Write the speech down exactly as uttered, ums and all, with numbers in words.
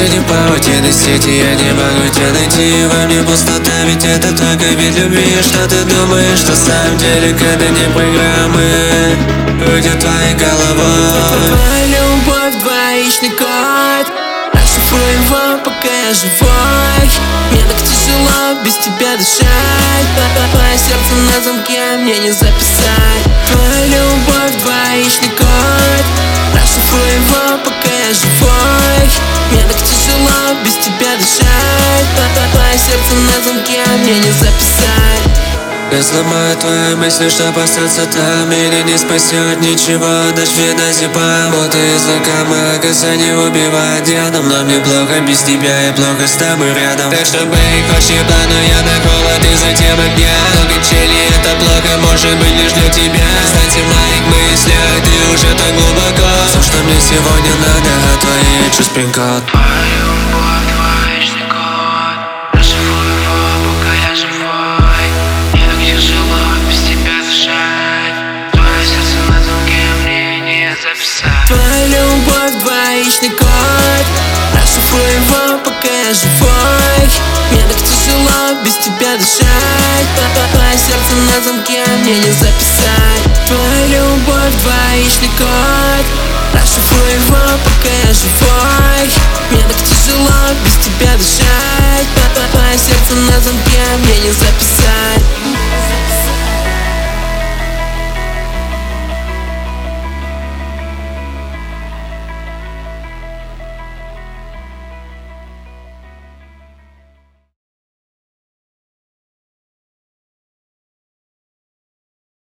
среди паутины сети, я не могу тебя найти. Во мне пустота, ведь это только вид любви. Что ты думаешь, что сам деле, когда не программы будет твоей головой? Твоя любовь, двоичный код, расшифруй его, пока я живой. Мне так тяжело без тебя дышать. Твое сердце на замке, мне не записать. Твоя любовь, двоичный код, расшифруй его, пока я живой. Мне так тяжело без тебя дышать. Твое сердце на замке, мне не записать. Я сломаю твои мысли, чтоб остаться там. Меня не спасет ничего, дождь видно зима. Вот и языка мои касания убивают ядом. Но мне плохо без тебя и плохо с тобой рядом. Так что бей, хочешь плану, я на холод и затем огня. Много челей, это плохо, может быть лишь для тебя. Кстати, в моих мыслях ты уже так глубоко. Все, что мне сегодня надо, а твои чувств пин-код. Твоя любовь, двоичный код, расшифруй его, пока я живой. Мне так тяжело без тебя дышать. Твое сердце на замке, мне не записать. Твоя любовь, двоичный код, расшифруй его, пока я живой. Мне так тяжело без тебя дышать. Твое сердце на замке, мне не записать.